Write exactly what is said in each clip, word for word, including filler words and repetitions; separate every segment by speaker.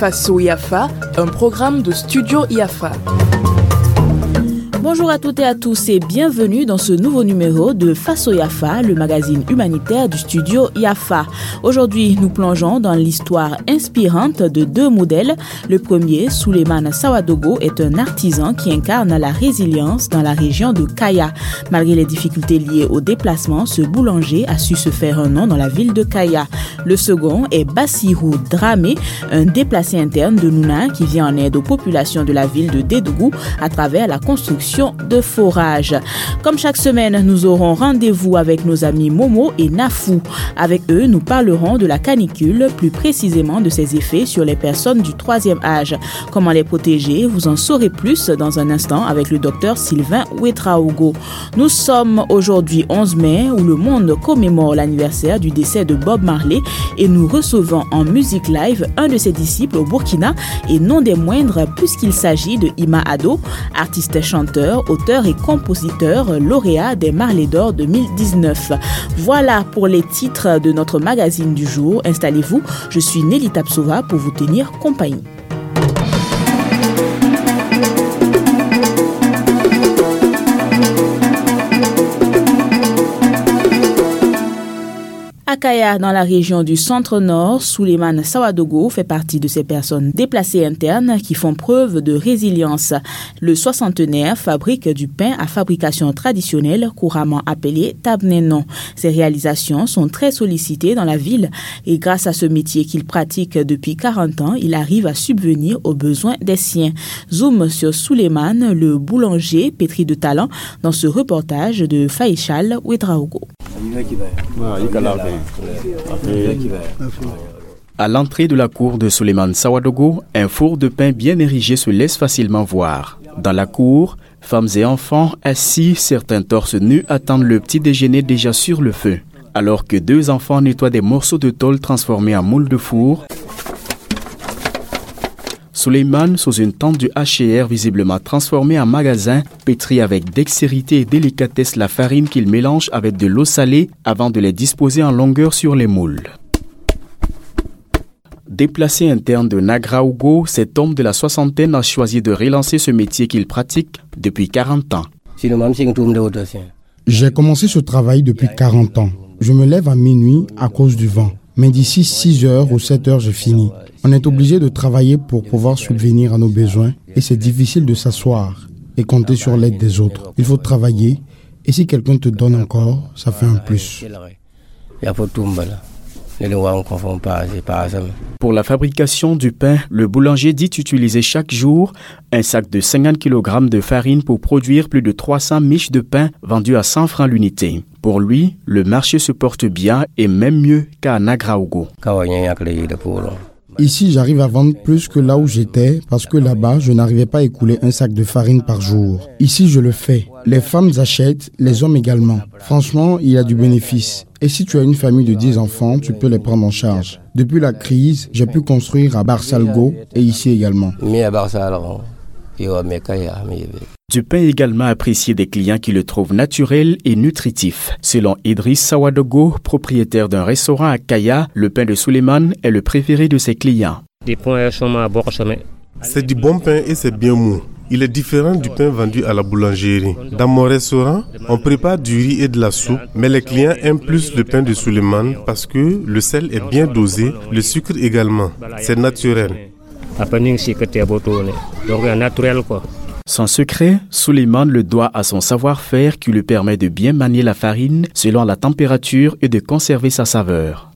Speaker 1: Faso I A F A, un programme de Studio I A F A.
Speaker 2: Bonjour à toutes et à tous et bienvenue dans ce nouveau numéro de Faso I A F A, le magazine humanitaire du studio I A F A. Aujourd'hui, nous plongeons dans l'histoire inspirante de deux modèles. Le premier, Souleymane Sawadogo, est un artisan qui incarne la résilience dans la région de Kaya. Malgré les difficultés liées au déplacement, ce boulanger a su se faire un nom dans la ville de Kaya. Le second est Bassirou Dramé, un déplacé interne de Nouna qui vient en aide aux populations de la ville de Dédougou à travers la construction de forages. Comme chaque semaine, nous aurons rendez-vous avec nos amis Momo et Nafou. Avec eux, nous parlerons de la canicule, plus précisément de ses effets sur les personnes du troisième âge. Comment les protéger, vous en saurez plus dans un instant avec le docteur Sylvain Ouetraogo. Nous sommes aujourd'hui onze mai où le monde commémore l'anniversaire du décès de Bob Marley et nous recevons en musique live un de ses disciples au Burkina et non des moindres puisqu'il s'agit de Ima Ado, artiste chanteur, auteur et compositeur lauréat des Marley d'Or deux mille dix-neuf. Voilà pour les titres de notre magazine du jour. Installez-vous, je suis Nelly Tapsova pour vous tenir compagnie. À Kaya, dans la région du centre-nord, Souleymane Sawadogo fait partie de ces personnes déplacées internes qui font preuve de résilience. Le soixantenaire fabrique du pain à fabrication traditionnelle, couramment appelé tabnenon. Ses réalisations sont très sollicitées dans la ville et grâce à ce métier qu'il pratique depuis quarante ans, il arrive à subvenir aux besoins des siens. Zoom sur Souleymane, le boulanger pétri de talent, dans ce reportage de Faïchal Ouedraogo.
Speaker 3: À l'entrée de la cour de Souleymane Sawadogo, un four de pain bien érigé se laisse facilement voir. Dans la cour, femmes et enfants assis, certains torses nus attendent le petit déjeuner déjà sur le feu. Alors que deux enfants nettoient des morceaux de tôle transformés en moule de four, Souleymane, sous une tente du H et R visiblement transformée en magasin, pétrit avec dextérité et délicatesse la farine qu'il mélange avec de l'eau salée avant de les disposer en longueur sur les moules. Déplacé interne de Nagraogo, cet homme de la soixantaine a choisi de relancer ce métier qu'il pratique depuis quarante ans.
Speaker 4: J'ai commencé ce travail depuis quarante ans. Je me lève à minuit à cause du vent. Mais d'ici six heures ou sept heures, j'ai fini. On est obligé de travailler pour pouvoir subvenir à nos besoins et c'est difficile de s'asseoir et compter sur l'aide des autres. Il faut travailler et si quelqu'un te donne encore, ça fait un plus.
Speaker 3: Pour la fabrication du pain, le boulanger dit utiliser chaque jour un sac de cinquante kilogrammes de farine pour produire plus de trois cents miches de pain vendues à cent francs l'unité. Pour lui, le marché se porte bien et même mieux qu'à Nagraogo.
Speaker 4: Ici, j'arrive à vendre plus que là où j'étais parce que là-bas, je n'arrivais pas à écouler un sac de farine par jour. Ici, je le fais. Les femmes achètent, les hommes également. Franchement, il y a du bénéfice. Et si tu as une famille de dix enfants, tu peux les prendre en charge. Depuis la crise, j'ai pu construire à Barsalgo et ici également.
Speaker 3: Du pain également apprécié des clients qui le trouvent naturel et nutritif. Selon Idriss Sawadogo, propriétaire d'un restaurant à Kaya, le pain de Souleymane est le préféré de ses clients.
Speaker 5: C'est du bon pain et c'est bien mou. Il est différent du pain vendu à la boulangerie. Dans mon restaurant, on prépare du riz et de la soupe, mais les clients aiment plus le pain de Souleymane parce que le sel est bien dosé, le sucre également. C'est naturel.
Speaker 3: Son secret, Souleymane le doit à son savoir-faire qui lui permet de bien manier la farine selon la température et de conserver sa saveur.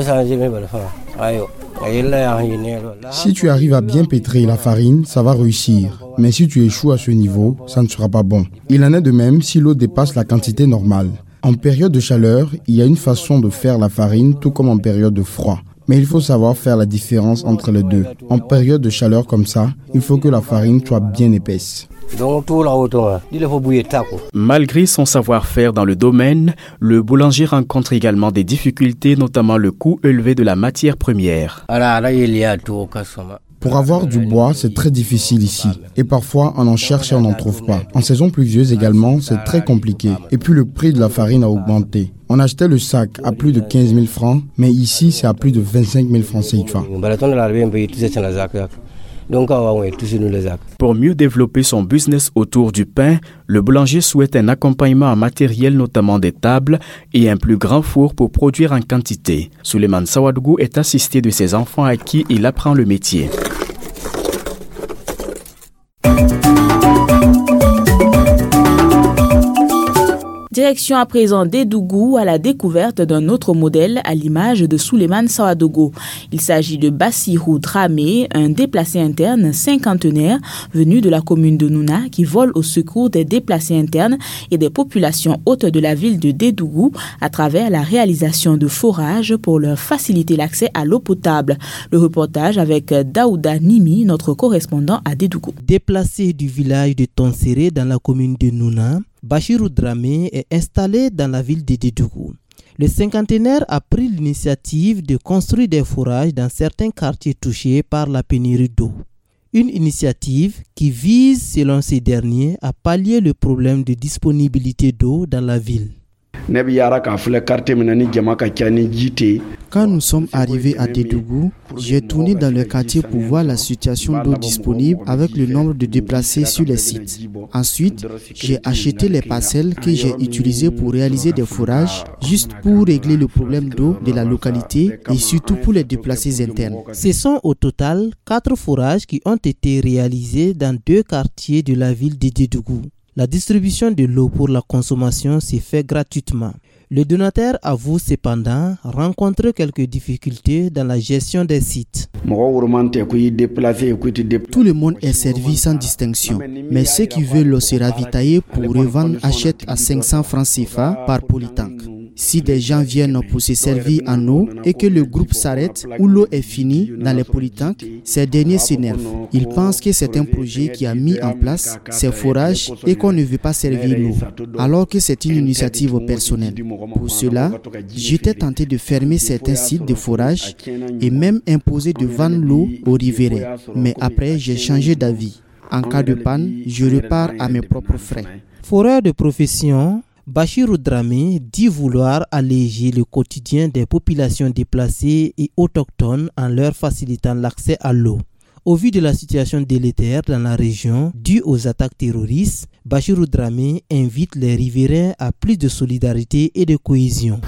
Speaker 4: Si tu arrives à bien pétrir la farine, ça va réussir. Mais si tu échoues à ce niveau, ça ne sera pas bon. Il en est de même si l'eau dépasse la quantité normale. En période de chaleur, il y a une façon de faire la farine tout comme en période de froid. Mais il faut savoir faire la différence entre les deux. En période de chaleur comme ça, il faut que la farine soit bien épaisse.
Speaker 3: Malgré son savoir-faire dans le domaine, le boulanger rencontre également des difficultés, notamment le coût élevé de la matière première.
Speaker 4: Pour avoir du bois, c'est très difficile ici. Et parfois, on en cherche et on n'en trouve pas. En saison pluvieuse également, c'est très compliqué. Et puis le prix de la farine a augmenté. On achetait le sac à plus de quinze mille francs, mais ici, c'est à plus de vingt-cinq mille francs C F A.
Speaker 3: Pour mieux développer son business autour du pain, le boulanger souhaite un accompagnement en matériel, notamment des tables, et un plus grand four pour produire en quantité. Souleymane Sawadougou est assisté de ses enfants à qui il apprend le métier.
Speaker 2: Direction à présent d'Edougou à la découverte d'un autre modèle à l'image de Souleymane Sawadougou. Il s'agit de Bassirou Dramé, un déplacé interne cinquantenaire venu de la commune de Nouna qui vole au secours des déplacés internes et des populations hautes de la ville de Dédougou à travers la réalisation de forages pour leur faciliter l'accès à l'eau potable. Le reportage avec Daouda Nimi, notre correspondant à Dédougou.
Speaker 6: Déplacé du village de Tonséré dans la commune de Nouna, Bassirou Dramé est installé dans la ville de Dédougou. Le cinquantenaire a pris l'initiative de construire des forages dans certains quartiers touchés par la pénurie d'eau. Une initiative qui vise, selon ces derniers, à pallier le problème de disponibilité d'eau dans la ville.
Speaker 7: Quand nous sommes arrivés à Dédougou, j'ai tourné dans le quartier pour voir la situation d'eau disponible avec le nombre de déplacés sur les sites. Ensuite, j'ai acheté les parcelles que j'ai utilisées pour réaliser des forages, juste pour régler le problème d'eau de la localité et surtout pour les déplacés internes.
Speaker 6: Ce sont au total quatre forages qui ont été réalisés dans deux quartiers de la ville de Dédougou. La distribution de l'eau pour la consommation s'est faite gratuitement. Le donateur avoue cependant rencontrer quelques difficultés dans la gestion des sites.
Speaker 7: Tout le monde est servi sans distinction, mais ceux qui veulent se ravitailler pour revendre achètent à cinq cents francs C F A par polytank. Si des gens viennent pour se servir en eau et que le groupe s'arrête ou l'eau est finie dans les polytanks, ces derniers s'énervent. Ils pensent que c'est un projet qui a mis en place ces forages et qu'on ne veut pas servir l'eau, alors que c'est une initiative personnelle. Pour cela, j'étais tenté de fermer certains sites de forage et même imposer de vendre l'eau aux riverains. Mais après, j'ai changé d'avis. En cas de panne, je repars à mes propres frais.
Speaker 6: Foreur de profession, Bassirou Dramé dit vouloir alléger le quotidien des populations déplacées et autochtones en leur facilitant l'accès à l'eau. Au vu de la situation délétère dans la région due aux attaques terroristes, Bassirou Dramé invite les riverains à plus de solidarité et de cohésion.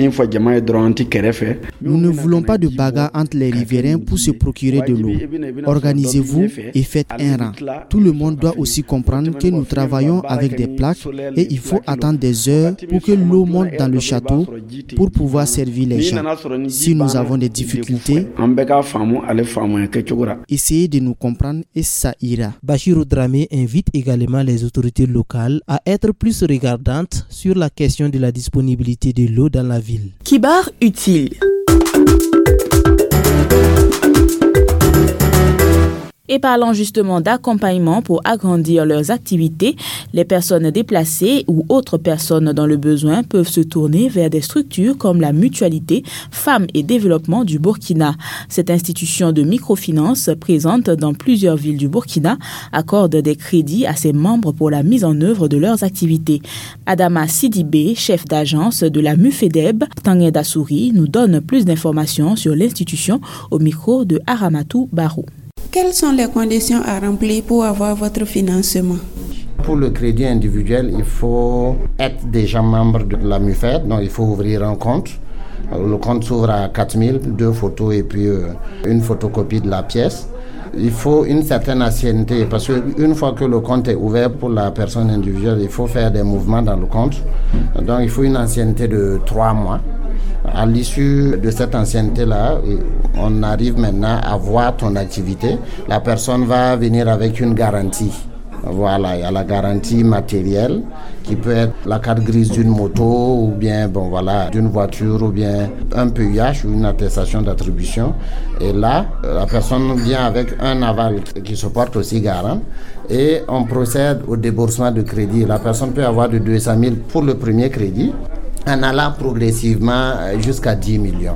Speaker 7: Nous ne voulons pas de bagarre entre les riverains pour se procurer de l'eau. Organisez-vous et faites un rang. Tout le monde doit aussi comprendre que nous travaillons avec des plaques et il faut attendre des heures pour que l'eau monte dans le château pour pouvoir servir les gens. Si nous avons des difficultés, essayez de nous comprendre et ça ira.
Speaker 6: Bassirou Dramé invite également les autorités locales à être plus regardantes sur la question de la disponibilité de l'eau dans la ville.
Speaker 1: Kibar utile.
Speaker 2: Et parlant justement d'accompagnement pour agrandir leurs activités, les personnes déplacées ou autres personnes dans le besoin peuvent se tourner vers des structures comme la Mutualité Femmes et Développement du Burkina. Cette institution de microfinance présente dans plusieurs villes du Burkina accorde des crédits à ses membres pour la mise en œuvre de leurs activités. Adama Sidibé, chef d'agence de la MUFEDEB, Tanguy Dassouri, nous donne plus d'informations sur l'institution au micro de Aramatou Barou.
Speaker 8: Quelles sont les conditions à remplir pour avoir votre financement?
Speaker 9: Pour le crédit individuel, il faut être déjà membre de la MUFED, donc il faut ouvrir un compte. Le compte s'ouvre à quatre mille, deux photos et puis euh, une photocopie de la pièce. Il faut une certaine ancienneté parce qu'une fois que le compte est ouvert pour la personne individuelle, il faut faire des mouvements dans le compte. Donc il faut une ancienneté de trois mois. À l'issue de cette ancienneté-là, on arrive maintenant à voir ton activité. La personne va venir avec une garantie. Voilà, il y a la garantie matérielle qui peut être la carte grise d'une moto ou bien bon, voilà, d'une voiture ou bien un P U H ou une attestation d'attribution. Et là, la personne vient avec un aval qui se porte aussi garant et on procède au déboursement de crédit. La personne peut avoir de deux cent mille pour le premier crédit en allant progressivement jusqu'à dix millions.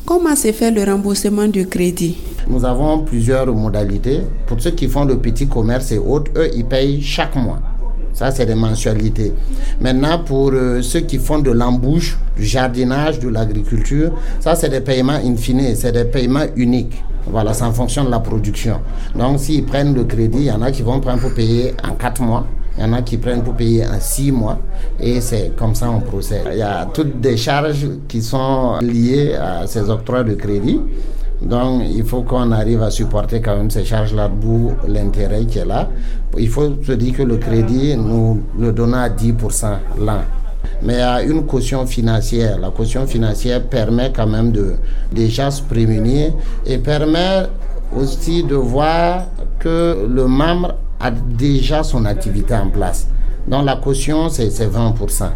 Speaker 8: Comment se fait le remboursement du crédit?
Speaker 9: Nous avons plusieurs modalités. Pour ceux qui font le petit commerce et autres, eux, ils payent chaque mois. Ça, c'est des mensualités. Maintenant, pour euh, ceux qui font de l'embouche, du jardinage, de l'agriculture, ça, c'est des paiements in fine, c'est des paiements uniques. Voilà, c'est en fonction de la production. Donc, s'ils prennent le crédit, il y en a qui vont prendre pour payer en quatre mois. Il y en a qui prennent pour payer en six mois et c'est comme ça on procède. Il y a toutes des charges qui sont liées à ces octrois de crédit. Donc il faut qu'on arrive à supporter quand même ces charges-là, d'où l'intérêt qui est là. Il faut se dire que le crédit, nous le donnons à dix pour cent l'an. Mais il y a une caution financière. La caution financière permet quand même de déjà se prémunir et permet aussi de voir que le membre a déjà son activité en place. Donc la caution, c'est, c'est vingt pour cent.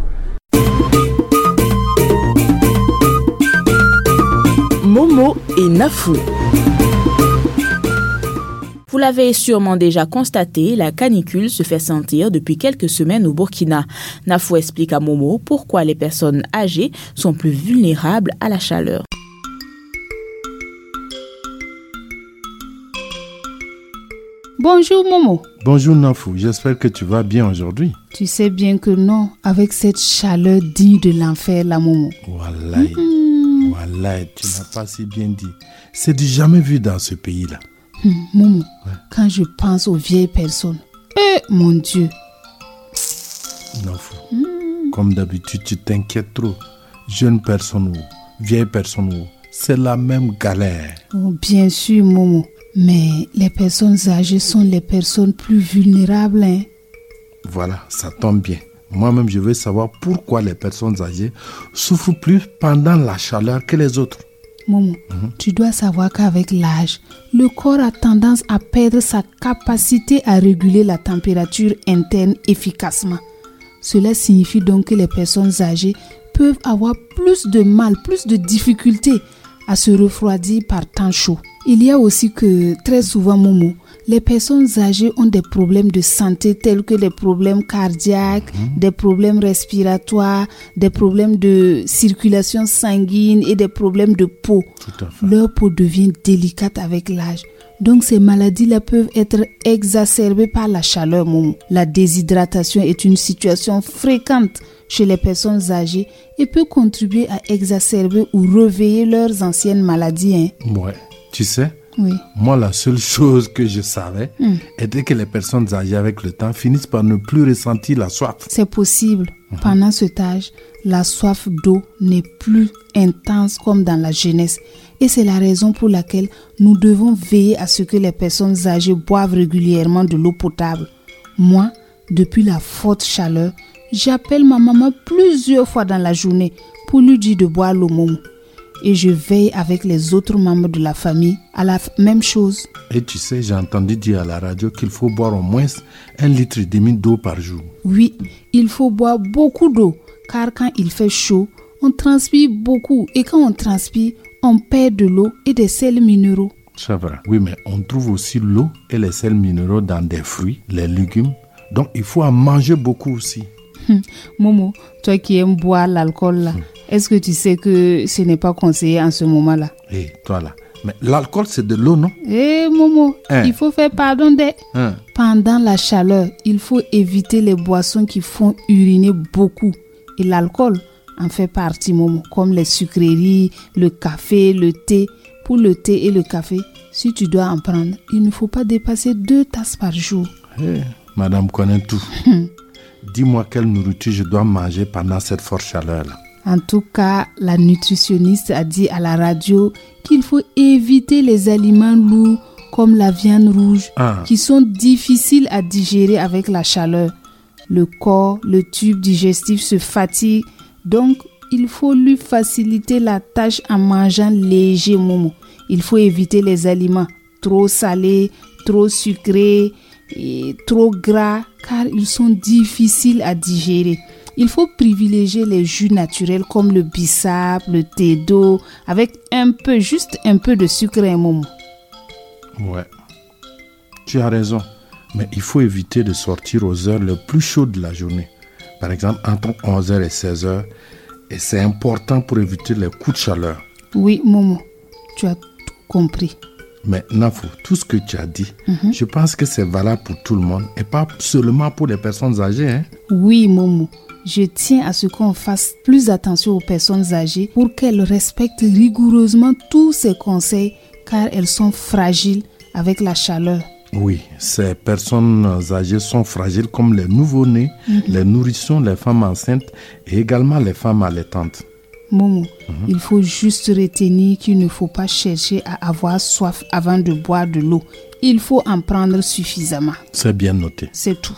Speaker 1: Momo et Nafou.
Speaker 2: Vous l'avez sûrement déjà constaté, la canicule se fait sentir depuis quelques semaines au Burkina. Nafou explique à Momo pourquoi les personnes âgées sont plus vulnérables à la chaleur.
Speaker 10: Bonjour Momo.
Speaker 11: Bonjour Nafou, j'espère que tu vas bien aujourd'hui.
Speaker 10: Tu sais bien que non, avec cette chaleur digne de l'enfer la Momo.
Speaker 11: Wallahi, mmh. Wallahi, tu n'as pas si bien dit. C'est du jamais vu dans ce pays-là.
Speaker 10: Mmh, Momo, ouais. Quand je pense aux vieilles personnes, eh mon Dieu.
Speaker 11: Nafou, mmh. Comme d'habitude tu t'inquiètes trop. Jeune personne ou vieille personne ou, c'est la même galère.
Speaker 10: Oh, bien sûr Momo. Mais les personnes âgées sont les personnes plus vulnérables. Hein?
Speaker 11: Voilà, ça tombe bien. Moi-même, je veux savoir pourquoi les personnes âgées souffrent plus pendant la chaleur que les autres.
Speaker 10: Momo, mm-hmm. Tu dois savoir qu'avec l'âge, le corps a tendance à perdre sa capacité à réguler la température interne efficacement. Cela signifie donc que les personnes âgées peuvent avoir plus de mal, plus de difficultés à se refroidir par temps chaud. Il y a aussi que très souvent, Momo, les personnes âgées ont des problèmes de santé tels que des problèmes cardiaques, mmh. des problèmes respiratoires, des problèmes de circulation sanguine et des problèmes de peau. Leur peau devient délicate avec l'âge. Donc ces maladies-là peuvent être exacerbées par la chaleur, Momo. La déshydratation est une situation fréquente chez les personnes âgées et peut contribuer à exacerber ou réveiller leurs anciennes maladies. Hein.
Speaker 11: Ouais. Tu sais,
Speaker 10: oui.
Speaker 11: Moi, la seule chose que je savais mm. était que les personnes âgées, avec le temps, finissent par ne plus ressentir la soif.
Speaker 10: C'est possible. Mm-hmm. Pendant cet âge, la soif d'eau n'est plus intense comme dans la jeunesse. Et c'est la raison pour laquelle nous devons veiller à ce que les personnes âgées boivent régulièrement de l'eau potable. Moi, depuis la forte chaleur, j'appelle ma maman plusieurs fois dans la journée pour lui dire de boire l'eau Momo. Et je veille avec les autres membres de la famille à la f- même chose.
Speaker 11: Et tu sais, j'ai entendu dire à la radio qu'il faut boire au moins un litre et demi d'eau par jour.
Speaker 10: Oui, il faut boire beaucoup d'eau, car quand il fait chaud, on transpire beaucoup. Et quand on transpire, on perd de l'eau et des sels minéraux.
Speaker 11: C'est vrai. Oui, mais on trouve aussi l'eau et les sels minéraux dans des fruits, les légumes. Donc, il faut en manger beaucoup aussi.
Speaker 10: Hum, Momo, toi qui aimes boire l'alcool là, hum. Est-ce que tu sais que ce n'est pas conseillé en ce moment-là?
Speaker 11: Eh, hey, toi là. Mais l'alcool, c'est de l'eau, non?
Speaker 10: Eh, hey, Momo, hein? Il faut faire pardon des... Hein? Pendant la chaleur, il faut éviter les boissons qui font uriner beaucoup. Et l'alcool en fait partie, Momo, comme les sucreries, le café, le thé. Pour le thé et le café, si tu dois en prendre, il ne faut pas dépasser deux tasses par jour.
Speaker 11: Hey, madame connaît tout. Dis-moi quelle nourriture je dois manger pendant cette forte chaleur-là.
Speaker 10: En tout cas, la nutritionniste a dit à la radio qu'il faut éviter les aliments lourds comme la viande rouge ah. qui sont difficiles à digérer avec la chaleur. Le corps, le tube digestif se fatigue, donc il faut lui faciliter la tâche en mangeant léger, Momo. Il faut éviter les aliments trop salés, trop sucrés et trop gras car ils sont difficiles à digérer. Il faut privilégier les jus naturels comme le bissap, le thé d'eau, avec un peu, juste un peu de sucre et Momo.
Speaker 11: Ouais, tu as raison. Mais il faut éviter de sortir aux heures les plus chaudes de la journée. Par exemple, entre onze heures et seize heures. Et c'est important pour éviter les coups de chaleur.
Speaker 10: Oui, Momo, tu as tout compris.
Speaker 11: Mais Nafou, tout ce que tu as dit,
Speaker 10: Mm-hmm.
Speaker 11: je pense que c'est valable pour tout le monde et pas seulement pour les personnes âgées. Hein?
Speaker 10: Oui, Momo. Je tiens à ce qu'on fasse plus attention aux personnes âgées pour qu'elles respectent rigoureusement tous ces conseils car elles sont fragiles avec la chaleur.
Speaker 11: Oui, ces personnes âgées sont fragiles comme les nouveau-nés,
Speaker 10: Mhm.
Speaker 11: les nourrissons, les femmes enceintes et également les femmes allaitantes.
Speaker 10: Momo, il faut juste retenir qu'il ne faut pas chercher à avoir soif avant de boire de l'eau. Il faut en prendre suffisamment.
Speaker 11: C'est bien noté.
Speaker 10: C'est tout.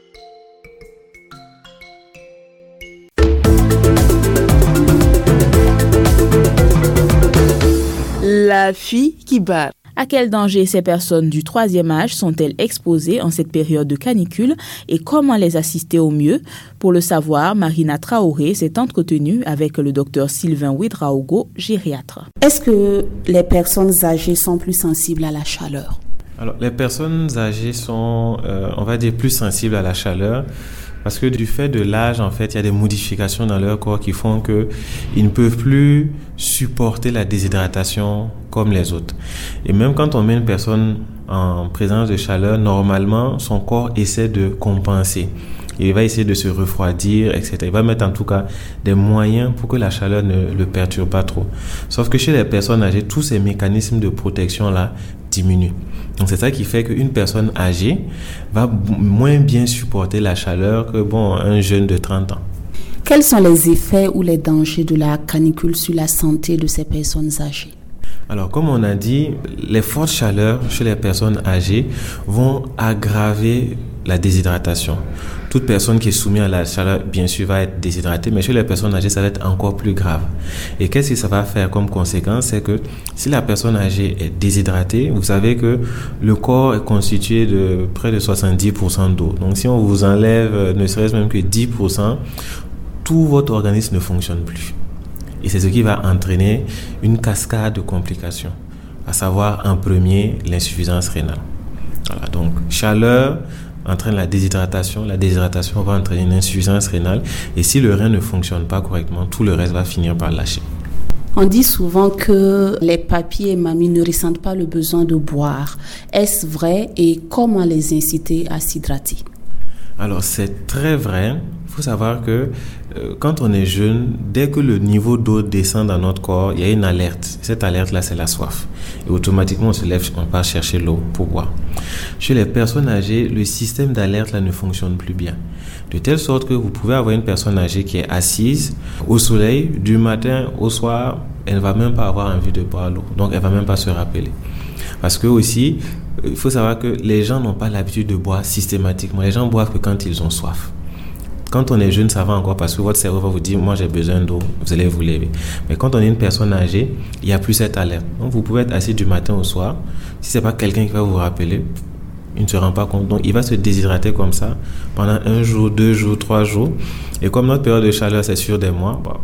Speaker 1: La fille qui bat.
Speaker 2: À quel danger ces personnes du troisième âge sont-elles exposées en cette période de canicule et comment les assister au mieux? Pour le savoir, Marina Traoré s'est entretenue avec le docteur Sylvain Ouedraogo, gériatre.
Speaker 12: Est-ce que les personnes âgées sont plus sensibles à la chaleur?
Speaker 13: Alors, les personnes âgées sont, euh, on va dire, plus sensibles à la chaleur parce que du fait de l'âge, en fait, il y a des modifications dans leur corps qui font qu'ils ne peuvent plus supporter la déshydratation comme les autres. Et même quand on met une personne en présence de chaleur, normalement, son corps essaie de compenser. Il va essayer de se refroidir, et cetera. Il va mettre en tout cas des moyens pour que la chaleur ne le perturbe pas trop. Sauf que chez les personnes âgées, tous ces mécanismes de protection-là diminuent. Donc c'est ça qui fait qu'une personne âgée va b- moins bien supporter la chaleur que bon, un jeune de trente ans.
Speaker 12: Quels sont les effets ou les dangers de la canicule sur la santé de ces personnes âgées?
Speaker 13: Alors, comme on a dit, les fortes chaleurs chez les personnes âgées vont aggraver la déshydratation. Toute personne qui est soumise à la chaleur, bien sûr, va être déshydratée, mais chez les personnes âgées, ça va être encore plus grave. Et qu'est-ce que ça va faire comme conséquence? C'est que si la personne âgée est déshydratée, vous savez que le corps est constitué de près de soixante-dix pour cent d'eau. Donc, si on vous enlève ne serait-ce même que dix pour cent, tout votre organisme ne fonctionne plus. Et c'est ce qui va entraîner une cascade de complications, à savoir en premier l'insuffisance rénale. Voilà, donc chaleur entraîne la déshydratation, la déshydratation va entraîner une insuffisance rénale et si le rein ne fonctionne pas correctement, tout le reste va finir par lâcher.
Speaker 12: On dit souvent que les papis et mamies ne ressentent pas le besoin de boire. Est-ce vrai et comment les inciter à s'hydrater?
Speaker 13: Alors c'est très vrai. Il faut savoir que euh, quand on est jeune, dès que le niveau d'eau descend dans notre corps, il y a une alerte. Cette alerte-là, c'est la soif. Et automatiquement, on se lève, on part chercher l'eau pour boire. Chez les personnes âgées, le système d'alerte-là ne fonctionne plus bien. De telle sorte que vous pouvez avoir une personne âgée qui est assise au soleil, du matin au soir, elle ne va même pas avoir envie de boire l'eau. Donc, elle ne va même pas se rappeler. Parce que aussi, il faut savoir que les gens n'ont pas l'habitude de boire systématiquement. Les gens boivent que quand ils ont soif. Quand on est jeune, ça va encore parce que votre cerveau va vous dire « moi j'ai besoin d'eau », vous allez vous lever. Mais quand on est une personne âgée, il n'y a plus cette alerte. Donc vous pouvez être assis du matin au soir. Si ce n'est pas quelqu'un qui va vous rappeler, il ne se rend pas compte. Donc il va se déshydrater comme ça pendant un jour, deux jours, trois jours. Et comme notre période de chaleur, c'est sur des mois, bon,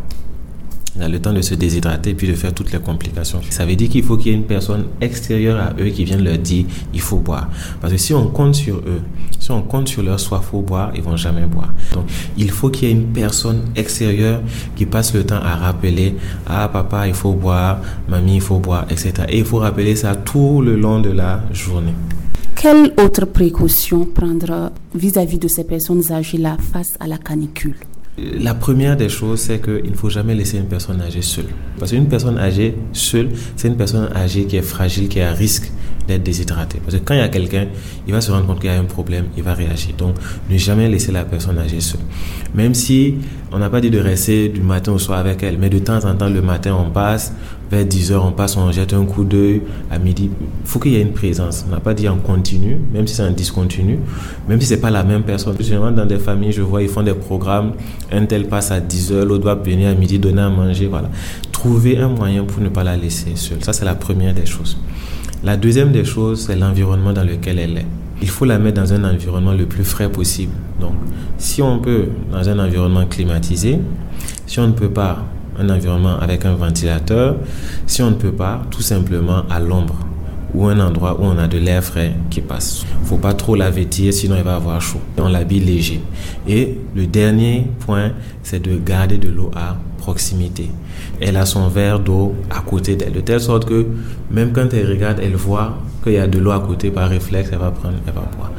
Speaker 13: il a le temps de se déshydrater et puis de faire toutes les complications. Ça veut dire qu'il faut qu'il y ait une personne extérieure à eux qui vienne leur dire il faut boire. Parce que si on compte sur eux, si on compte sur leur soif pour boire, ils vont jamais boire. Donc il faut qu'il y ait une personne extérieure qui passe le temps à rappeler ah papa il faut boire, mamie il faut boire, et cetera. Et il faut rappeler ça tout le long de la journée.
Speaker 12: Quelle autre précaution prendre vis-à-vis de ces personnes âgées-là face à la canicule?
Speaker 13: La première des choses, c'est qu'il ne faut jamais laisser une personne âgée seule. Parce qu'une personne âgée seule, c'est une personne âgée qui est fragile, qui est à risque d'être déshydratée. Parce que quand il y a quelqu'un, il va se rendre compte qu'il y a un problème, il va réagir. Donc, ne jamais laisser la personne âgée seule. Même si on n'a pas dit de rester du matin au soir avec elle, mais de temps en temps, le matin, on passe, vers dix heures, on passe, on jette un coup d'œil, à midi. Il faut qu'il y ait une présence. On n'a pas dit en continu, même si c'est en discontinu, même si ce n'est pas la même personne. Généralement, dans des familles, je vois, ils font des programmes, un tel passe à dix heures, l'autre doit venir à midi, donner à manger, voilà. Trouver un moyen pour ne pas la laisser seule. Ça, c'est la première des choses. La deuxième des choses, c'est l'environnement dans lequel elle est. Il faut la mettre dans un environnement le plus frais possible. Donc, si on peut, dans un environnement climatisé, si on ne peut pas, un environnement avec un ventilateur, si on ne peut pas, tout simplement à l'ombre ou un endroit où on a de l'air frais qui passe. Il ne faut pas trop la vêtir, sinon il va avoir chaud. On l'habille léger. Et le dernier point, c'est de garder de l'eau à proximité. Elle a son verre d'eau à côté d'elle, de telle sorte que même quand elle regarde, elle voit qu'il y a de l'eau à côté, par réflexe, elle va prendre, elle va boire.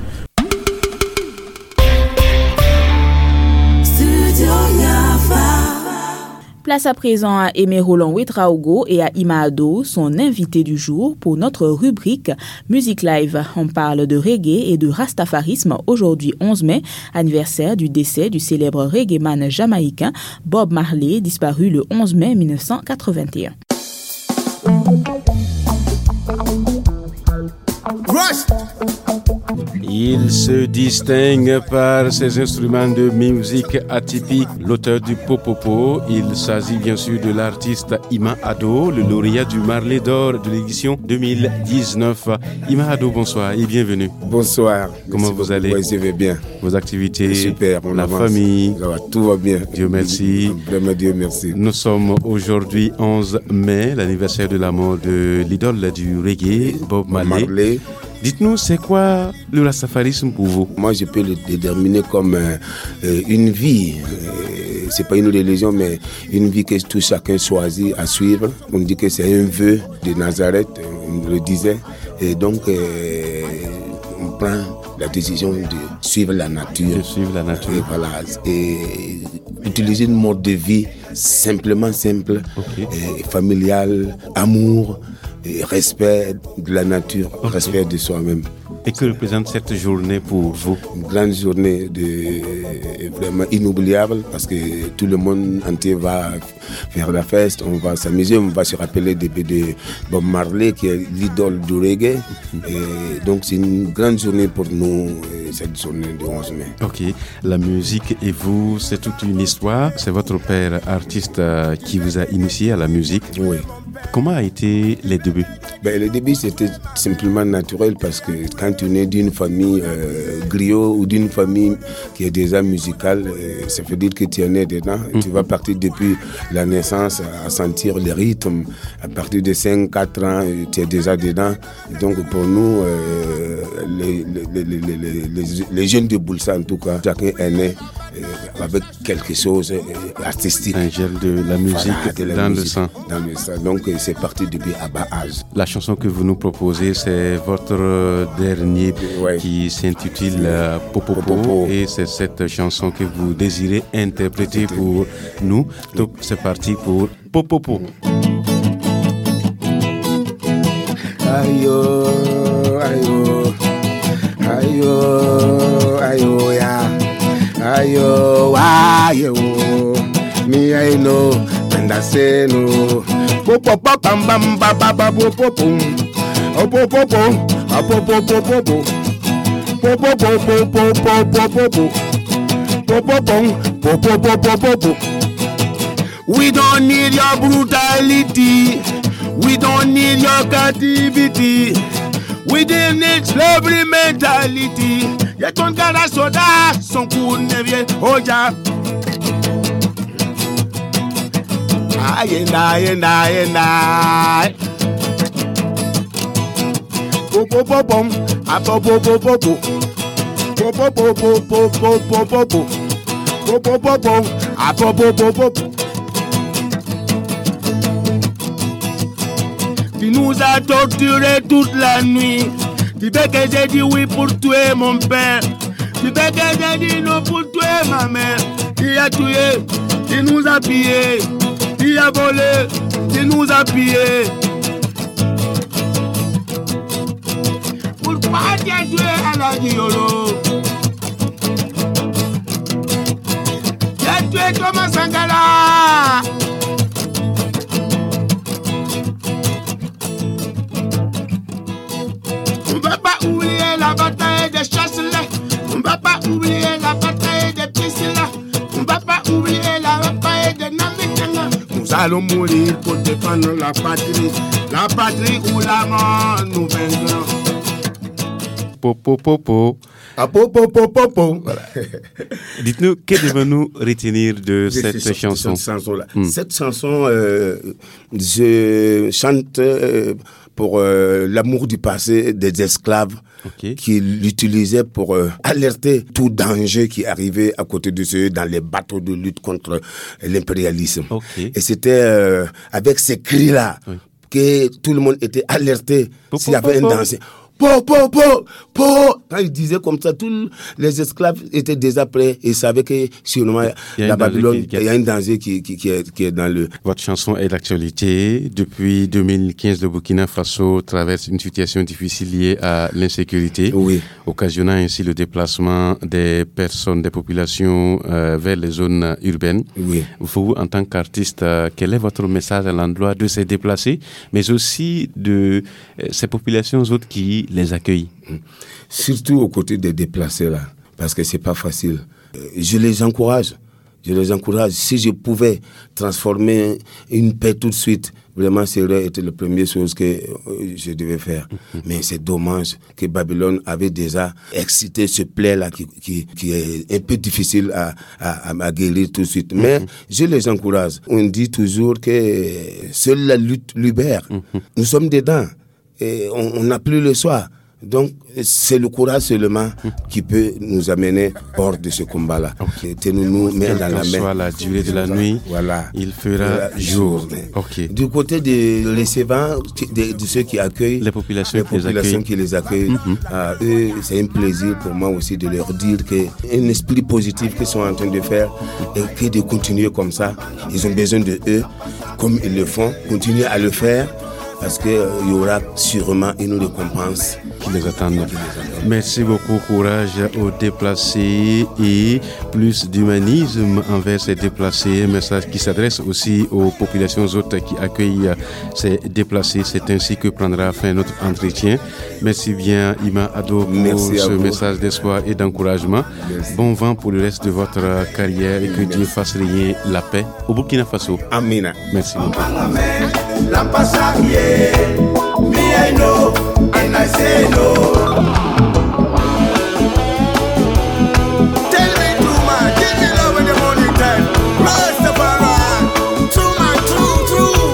Speaker 2: Place à présent à Aimé Roland Ouedraogo et à Ima Ado, son invité du jour pour notre rubrique Music Live. On parle de reggae et de rastafarisme aujourd'hui onze mai, anniversaire du décès du célèbre reggaeman jamaïcain Bob Marley, disparu le onze mai mille neuf cent quatre-vingt-un.
Speaker 14: Il se distingue par ses instruments de musique atypique. L'auteur du Popopo, il s'agit bien sûr de l'artiste Ima Ado, le lauréat du Marley d'Or de l'édition deux mille dix-neuf. Ima Ado, bonsoir et bienvenue.
Speaker 15: Bonsoir.
Speaker 14: Comment vous allez?
Speaker 15: Oui, je vais bien.
Speaker 14: Vos activités,
Speaker 15: super,
Speaker 14: la
Speaker 15: avance.
Speaker 14: famille,
Speaker 15: ça va, tout va bien.
Speaker 14: Dieu merci.
Speaker 15: Vraiment Dieu merci.
Speaker 14: Nous sommes aujourd'hui onze mai, l'anniversaire de la mort de l'idole du reggae, Bob Marley.
Speaker 15: Marley.
Speaker 14: Dites-nous, c'est quoi le rastafarisme pour vous?
Speaker 15: Moi, je peux le déterminer comme euh, une vie. Euh, c'est pas une religion, mais une vie que tout chacun choisit à suivre. On dit que c'est un vœu de Nazareth, on le disait. Et donc, euh, on prend la décision de suivre la nature.
Speaker 14: De suivre la nature.
Speaker 15: Et voilà. Et utiliser une mode de vie simplement simple, okay. et familial, amour, et respect de la nature, okay. respect de soi-même.
Speaker 14: Et que représente cette journée pour vous?
Speaker 15: Une grande journée de, vraiment inoubliable parce que tout le monde entier va faire la fête, on va s'amuser, on va se rappeler de, de Bob Marley qui est l'idole du reggae. Et donc c'est une grande journée pour nous, cette journée du onze mai.
Speaker 14: Ok, la musique et vous, c'est toute une histoire. C'est votre père artiste qui vous a initié à la musique.
Speaker 15: Oui.
Speaker 14: Comment a été les débuts?
Speaker 15: Ben, les débuts, c'était simplement naturel parce que quand tu nais d'une famille euh, griot ou d'une famille qui est déjà musicale, euh, ça veut dire que tu es né dedans. Mmh. Tu vas partir depuis la naissance à sentir les rythmes. À partir de cinq quatre ans, tu es déjà dedans. Et donc pour nous, euh, les, les, les, les, les, les jeunes de Boulsa, en tout cas, chacun est né euh, avec quelque chose euh, artistique.
Speaker 14: Un gel de la musique, voilà, de la dans, musique le sang.
Speaker 15: dans le sang. Donc c'est parti depuis à bas âge.
Speaker 14: La chanson que vous nous proposez, c'est votre dernier
Speaker 15: ouais.
Speaker 14: qui s'intitule euh, Popopo, Popopo. Et c'est cette chanson que vous désirez interpréter C'était... pour nous. Donc c'est parti pour Popopo.
Speaker 15: Ayo, ayo, ayo, ayo, ya, ayo, ayo, me I know, and I say no. Popo pam bam ba ba ba po po pum. Oh po po po. Ah po po po po po. Po po po po po po po po po. Po po pom. Po po po po po po. We don't need your brutality. We don't need your captivity. We don't need slavery mentality. Y'a ton cara soda, son coup ne vient oh ya. Aye aye aye aye. Po po po pom, a po po po po po. Po po po po po po po po po. Po po po po, a po po po po po. Tu nous as torturé toute la nuit. Tu veux que j'ai dit oui pour tuer mon père. Tu veux que j'ai dit non pour tuer ma mère. Tu as tué, tu nous as pillé. Tu as volé, tu nous as pillé. Pourquoi tu as tué à la Diolo? Tu as tué Thomas Sankara. On ne va pas oublier la bataille de Chasselet. On ne va pas oublier la bataille de Priscilla. On ne va pas oublier la bataille de Namitanga. Nous allons mourir pour défendre la patrie. La patrie où la mort nous vaincra.
Speaker 14: Popo popo.
Speaker 15: Voilà.
Speaker 14: Dites-nous, que devons-nous retenir de cette, cette chanson,
Speaker 15: cette chanson-là. Hmm. Cette chanson, euh, je chante euh, pour euh, l'amour du passé des esclaves okay. qui l'utilisaient pour euh, alerter tout danger qui arrivait à côté de eux dans les bateaux de lutte contre l'impérialisme. Okay. Et c'était euh, avec ces cris-là oui. que tout le monde était alerté po, s'il y avait po, un danger. Po, po, po, po. Quand il disait comme ça, tous les esclaves étaient déjà prêts et savaient que sûrement la Babylone, il y a un danger qui, qui, qui, est, qui est dans le...
Speaker 14: Votre chanson est d'actualité. Depuis deux mille quinze, le Burkina Faso traverse une situation difficile liée à l'insécurité,
Speaker 15: oui.
Speaker 14: occasionnant ainsi le déplacement des personnes, des populations euh, vers les zones urbaines.
Speaker 15: Oui.
Speaker 14: Vous, en tant qu'artiste, euh, quel est votre message à l'endroit de ces déplacés, mais aussi de euh, ces populations autres qui les accueillent?
Speaker 15: Surtout aux côtés des déplacés là, parce que c'est pas facile. Je les encourage, je les encourage. Si je pouvais transformer une paix tout de suite, vraiment, ça aurait été la première chose que je devais faire. Mm-hmm. Mais c'est dommage que Babylone avait déjà excité ce plaie-là qui, qui, qui est un peu difficile à, à, à guérir tout de suite. Mm-hmm. Mais je les encourage. On dit toujours que seule la lutte libère. Mm-hmm. Nous sommes dedans. Et on n'a plus le choix. Donc, c'est le courage seulement qui peut nous amener hors de ce combat-là. Okay. Tenons-nous main dans la main.
Speaker 14: Soit la durée de la nuit,
Speaker 15: voilà.
Speaker 14: il fera jour.
Speaker 15: Okay. Du côté des recevants, de, de ceux qui accueillent,
Speaker 14: les populations,
Speaker 15: les populations qui les accueillent,
Speaker 14: mm-hmm.
Speaker 15: euh, eux, c'est un plaisir pour moi aussi de leur dire qu'un esprit positif qu'ils sont en train de faire et que de continuer comme ça. Ils ont besoin de eux, comme ils le font, continuer à le faire. Parce qu'il euh, y aura sûrement une récompense
Speaker 14: qui les attend. Merci beaucoup, courage aux déplacés et plus d'humanisme envers ces déplacés. Un message qui s'adresse aussi aux populations autres qui accueillent ces déplacés. C'est ainsi que prendra fin notre entretien. Merci bien, Ima Ado, pour
Speaker 15: Merci
Speaker 14: ce message d'espoir et d'encouragement.
Speaker 15: Merci.
Speaker 14: Bon vent pour le reste de votre carrière et que Dieu fasse régner la paix au Burkina Faso.
Speaker 15: Amina.
Speaker 14: Merci beaucoup.
Speaker 16: Me, I know, and I say no. Tell me true, man, give me love in the morning time. Rastafari, true man, true, true.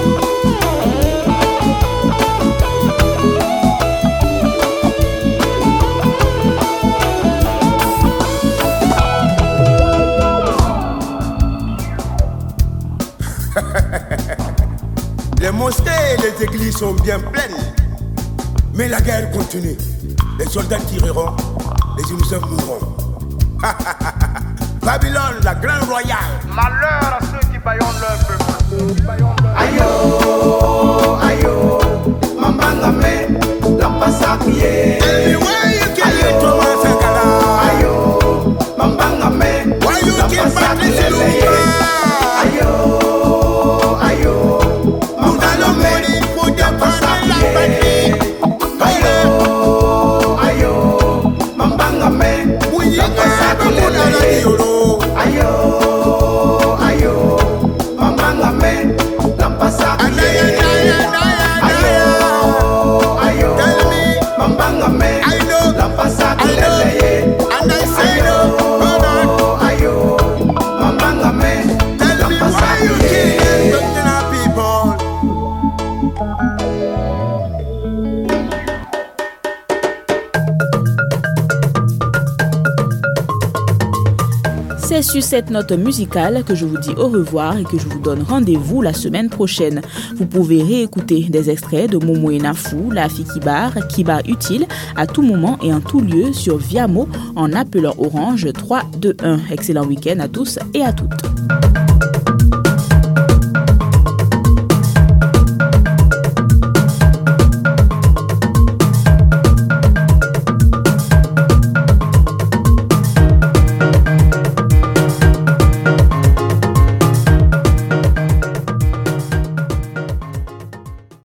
Speaker 16: Les mosquées et les églises sont bien pleines, mais la guerre continue. Les soldats tireront, les innocents mourront. Babylone, la grande royale. Malheur à ceux qui baillonnent leur peuple. Aïe oh, aïe oh, Mambangame, la passapier. Aïe Thomas Sankara. Aïe oh, Mambangame, la passapier. Aïe oh, aïe oh.
Speaker 2: C'est sur cette note musicale que je vous dis au revoir et que je vous donne rendez-vous la semaine prochaine. Vous pouvez réécouter des extraits de Momo et Nafou, La Fille qui barre, qui barre utile, à tout moment et en tout lieu sur Viamo en appelant Orange trois deux un. Excellent week-end à tous et à toutes.